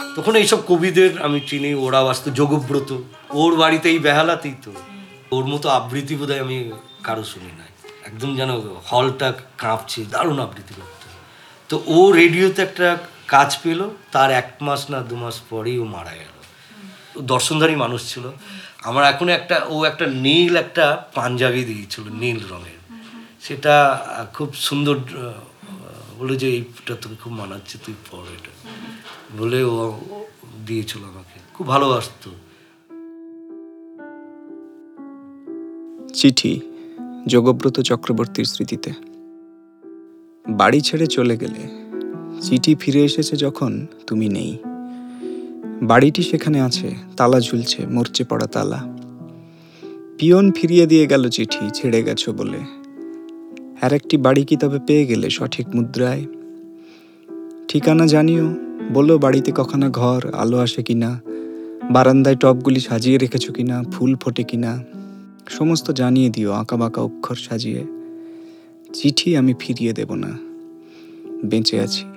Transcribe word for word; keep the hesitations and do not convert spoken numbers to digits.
তখন এইসব কবিদের আমি চিনি, ওরা আসতো, যোগব্রত, ওর বাড়িতে এই বেহালাতেই তো। ওর মতো আবৃত্তি বোধহয় আমি কারো শুনি নাই, একদম যেন হলটা কাঁপছে, দারুণ আবৃত্তি করতো। তো ও রেডিওতে একটা কাজ পেল, তার এক মাস না দু মাস পরেই ও মারা গেল। দর্শনধারী মানুষ ছিল। আমার এখন একটা, ও একটা নীল একটা পাঞ্জাবি দিয়েছিল, নীল রঙের, সেটা খুব সুন্দর, বলে যে এইটা তোকে খুব মানাচ্ছে, তুই পর এটা বলে ও দিয়েছিল আমাকে, খুব ভালোবাসতো। চিঠি যোগব্রত চক্রবর্তীর স্মৃতিতে। বাড়ি ছেড়ে চলে গেলে, চিঠি ফিরে এসেছে যখন তুমি নেই। বাড়িটি সেখানে আছে, তালা ঝুলছে, মরচে পড়া তালা। পিয়ন ফিরিয়ে দিয়ে গেল চিঠি, ছেড়ে গেছো বলে। আর একটি বাড়ি কি তবে পেয়ে গেলে সঠিক মুদ্রায়? ঠিকানা জানিও, বলো বাড়িতে কখনো ঘর, আলো আসে কিনা, বারান্দায় টবগুলি সাজিয়ে রেখেছো কিনা, ফুল ফোটে কিনা, সমস্ত জানিয়ে দিও আঁকা বাঁকা অক্ষর সাজিয়ে। চিঠি আমি ফিরিয়ে দেব না, বেঁচে আছি।